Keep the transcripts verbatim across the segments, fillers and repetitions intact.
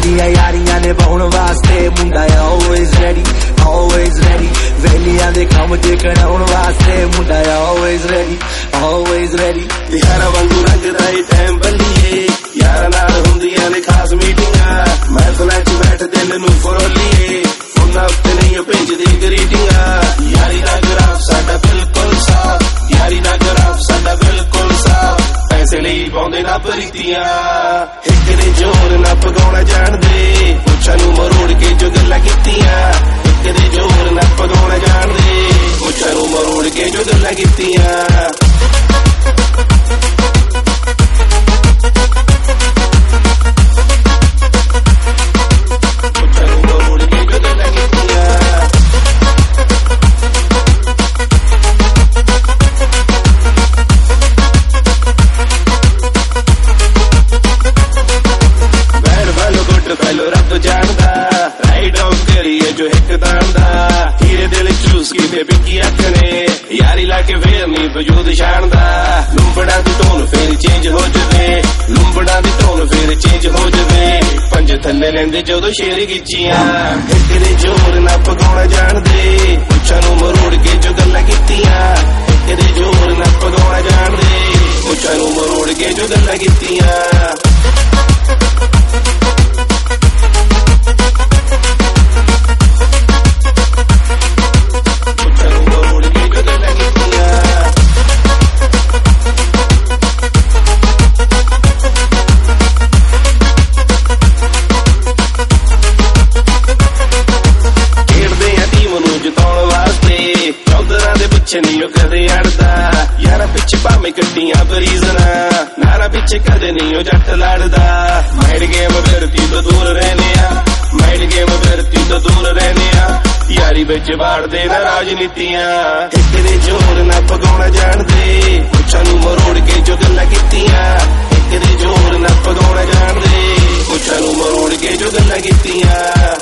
साडियां यारियां ने पाउण वास्ते मुंडा always ready, always ready. वेलियां दे काम ते कराउण वास्ते मुंडा always ready, always ready. यारा वांगू रंगदा ए टाइम बल्लीए यारा नाल हुंदियां ने खास मीटिंगां महफिलां च बैठ दिल नूं फरोलीए फोनां उत्ते नहीं भेजदे ग्रीटिंगां यारी दा ग्राफ साडा बिल्कुल साफ यारी दा ग्राफ साडा बिल्कुल साफ पैसे लई पाउंदे ना प्रीतियां एक दे जोर ना पगाउणा जाणदे मुੱਛਾਂ ਨੂੰ ਮਰੋੜ ਕੇ ਜੋ ਗੱਲਾਂ ਕੀਤੀਆਂ ਇੱਕ ਦੇ ਜੋਰ ਨਾ ਪਗਾਉਣਾ ਜਾਣਦੇ ਮੁੱਛਾਂ ਨੂੰ ਮਰੋੜ ਕੇ ਜੋ ਗੱਲਾਂ ਕੀਤੀਆਂ यारी लाके फिर नहीं वजूद शानदा लुंबड़ा दी टोन फिर चेंज हो जावे लुंबड़ा दी टोन फिर चेंज हो जावे पंज थल्ले लेंदे जदों शेर गिच्चियां एक दे जोर ना पगाउणा जाणदे मुੱਛਾਂ ਨੂੰ मरोड़ के जो गल्लां कीतियां एक दे जोर ना पगाउणा जाणदे मुੱਛਾਂ ਨੂੰ मरोड़ के जो गल्लां कीतियां नहीं कदे अड़दा यारा पिछे भावे कट्टियां बरीजना नारा पिछे कदे नहीं जट लड़दा माइंड गेम फिरती तो दूर रहने माइंड गेम फिरती तो दूर रहने यारी बिच वाड़दे ना राजनीतियां एक दे जोर ना पगाउणा जाणदे मुੱਛਾਂ ਨੂੰ मरोड़ के जो गल्लां कीतियां एक दे जोर ना पगाउणा जाणदे मुੱਛਾਂ ਨੂੰ मरोड़ के जो गल्लां कीतियां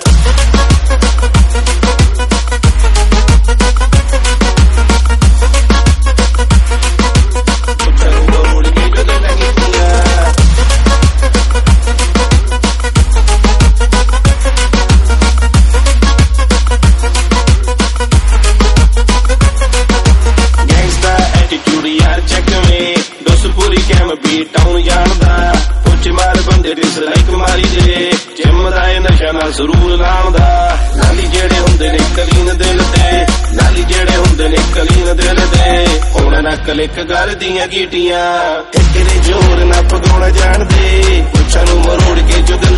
ਜ਼ਰੂਰ ਲਾਉਂਦਾ ਨਾਲੀ ਜਿਹੜੇ ਹੁੰਦੇ ਨੇ ਕਲੀਨ ਦਿਲ ਤੇ ਨਾਲੀ ਜਿਹੜੇ ਹੁੰਦੇ ਨੇ ਕਲੀਨ ਦਿਲ ਤੇ ਹੁਣ ਨਾ ਕਲਿੱਕ ਕਰਦੀਆਂ ਗੀਟੀਆਂ ਇੱਕ ਦੇ ਜ਼ੋਰ ਨਾ ਪਗਾਉਣਾ ਜਾਣਦੇ ਮੁੱਛਾਂ ਨੂੰ ਮਰੋੜ ਕੇ ਜੁਗ